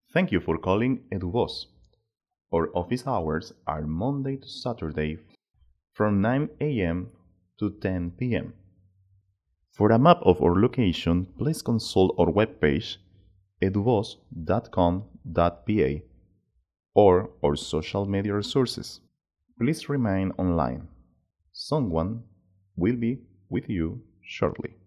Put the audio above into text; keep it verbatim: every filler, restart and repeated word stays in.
Thank you for calling EduVoz. Our office hours are Monday to Saturday from nine a m to ten p m For a map of our location, please consult our webpage eduvoz dot com dot p a or our social media resources. Please remain online. Someone will be with you shortly.